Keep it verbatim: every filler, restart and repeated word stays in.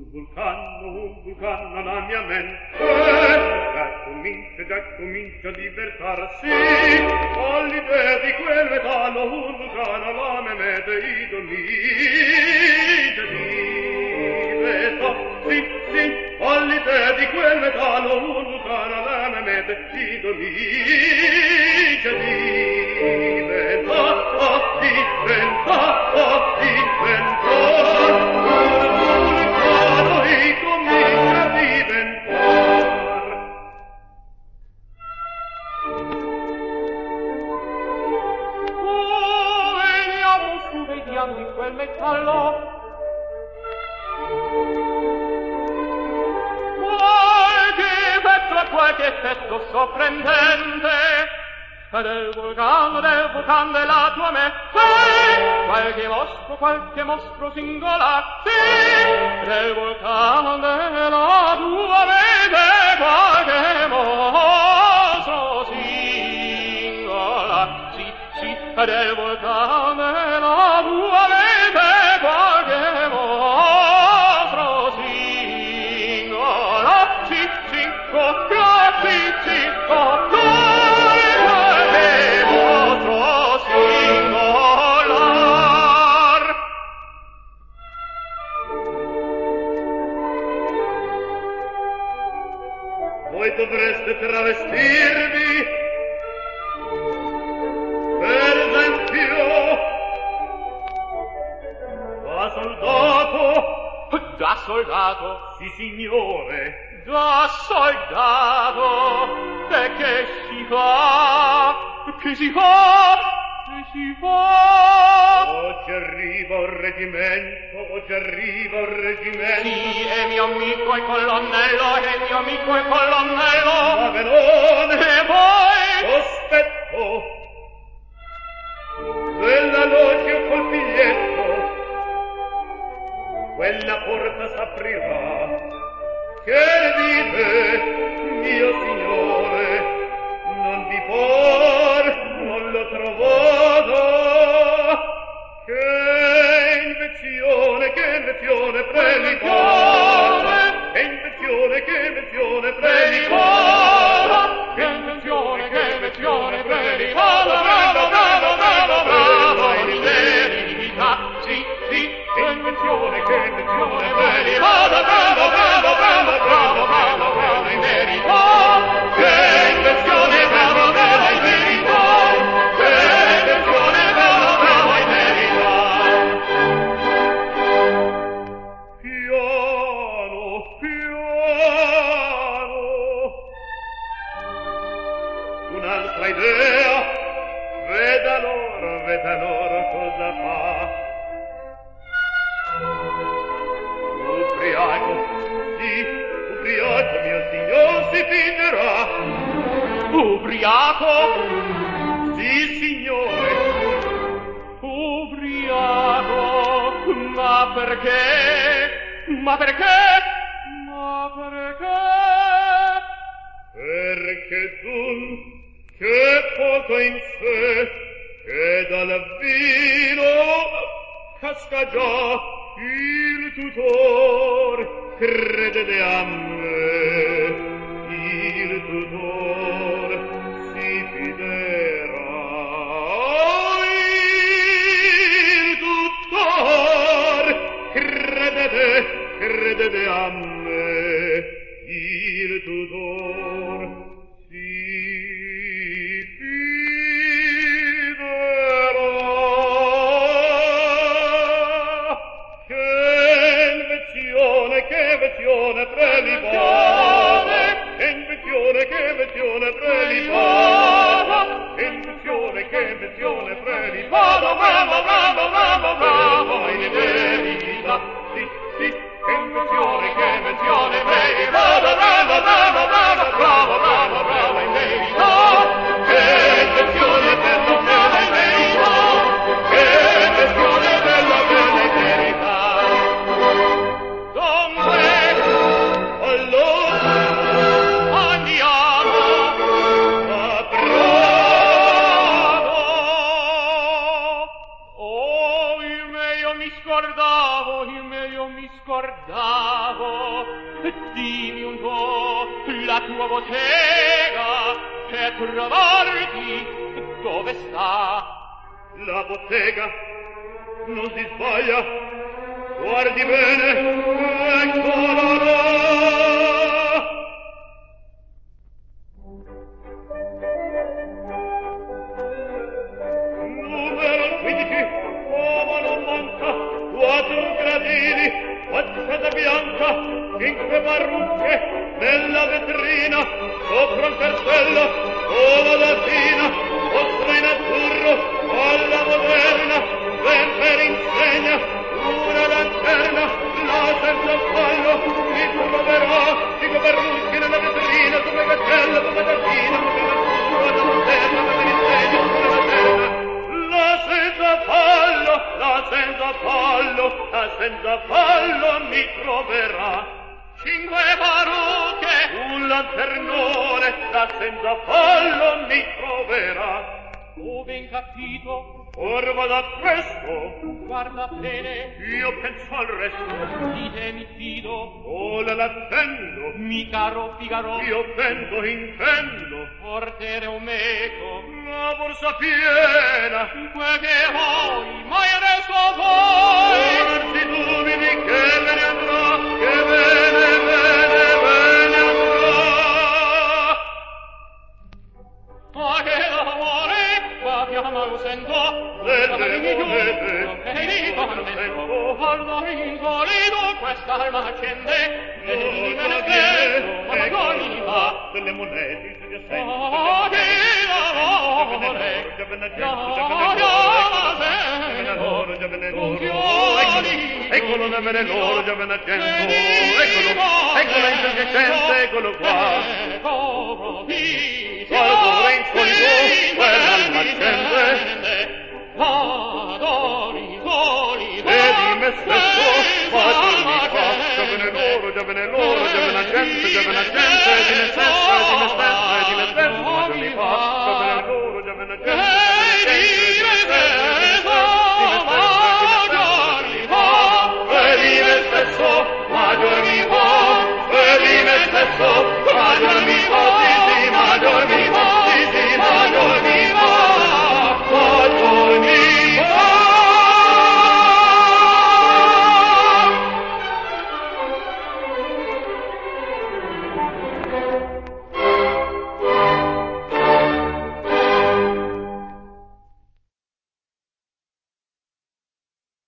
vulcano, un vulcano nella mia mente, già comincia, già comincia a divertarsi, ho l'idea di quel metallo, un vulcano la mia mente, i domigia diventa, sì, sì, ho l'idea di quel metallo, un vulcano la mia mente, i domigia diventa, oh, diventa, oh, diventa, di quel metallo qualche effetto, qualche effetto sorprendente e del vulcano, del vulcano della tua mente qualche mostro, qualche mostro singolare sì, del vulcano della tua mente qualche mostro singolare sì, sì, e del vulcano della tua mente qualche mostro singolare sì, sì, qualche sì, sì, qualche mostro singolare. Voi dovreste travestirvi, per esempio, da soldato. Da soldato? Sì, signore. Da soldato? E che si fa? Che si fa? Che si fa? Oggi arriva un reggimento, oggi arriva un reggimento. Sì, è mio amico il colonnello, è mio amico il colonnello. Ma Venone! E poi? Cospetto! Quella loggia col biglietto, quella porta s'aprirà. Che ne dite, mio signore? Non vi par, non l'ho trovata. Che invenzione, che invenzione prelibata. Che invenzione, che invenzione prelibata. Che invenzione, che invenzione prelibata. Bravo, bravo, bravo, bravo, in verità, sì, sì. Che invenzione, che invenzione prelibata. Bravo, bravo, bravo, bravo, bravo, bravo, in verità. Che invenzione, bravo, bravo, in verità. Che invenzione, bravo, bravo, in verità. Piano, piano. Un'altra idea, veda loro, veda loro cosa fa. Ubriaco, sì, ubriaco, mio signor, si fingerà. Ubriaco? Sì, signore. Ubriaco? Ma perché? Ma perché? Ma perché? Perché d'un che poco in sé, che dal vino casca già il tutor, credete a me, il tutor si fiderà. Il tutor, credete, credete a me, il tutor si fiderà. Che invenzione, che invenzione prelibata. Che invenzione, che invenzione prelibata. Che invenzione, che invenzione prelibata. Bravo, bravo, bravo, bravo, in verità. Sì, sì, che invenzione, che invenzione prelibata. Bravo, bravo, bravo, bravo, bravo, bravo, in verità. Che invenzione bella, bella, in verità. Che invenzione bella, bella, in verità. Dunque, allora, andiamo. guardavo, dimmi un po' la tua bottega per trovarti dove sta. La bottega non si sbaglia, guardi bene, eccola là. Numero quindici, uomo non manca, quattro gradini, facciata bianca, cinque parrucche, nella vetrina, sopra il cartello, uomo latina, mostra in azzurro, alla moderna, ben per insegna, una lanterna, là senza fallo, mi troverò, cinque parrucche nella vetrina, sopra il cartello, uomo latina, mostra in azzurro, alla moderna, ben per insegna, una lanterna. La senza fallo, la senza fallo, la senza fallo mi troverà. Cinque parrucche, Un lanternone, la senza fallo mi troverà. ho ben capito, Ora vada presto, guarda bene, io penso al resto. di te mi fido, Ora l'attendo, mi caro Figaro, io vento intendo. portere un meco, La borsa piena, quel che vuoi, ma il resto vuoi. non si dubiti che me ne andrà, che bene, bene, bene andrà. Ma che l'amore, qua chiama lo sento, Vede, guardami giù, vede, e di contento, quando insolito questa alma accende, e di me ne stesso, ma non mi va. Delle monete, si già sente, Ma che l'amore, già bene la già loro, già bene loro, chiodi, eccolo da bene loro, già bene cento, eccolo, eccolo in gente, eccolo qua. ecco propizio, Guardo insolito, quella alma accende, adori soli, vedi me stesso, ma dormi qua, già bene loro, già bene loro, già bene gente, già bene gente, di me stesso, di me stesso, di me stesso, ma dormi qua, già bene loro, già bene gente, già bene gente, di me stesso, di me stesso, ma dormi qua, vedi me stesso, ma dormi qua, sì sì, ma dormi qua, sì sì, ma dormi qua, ma dormi qua.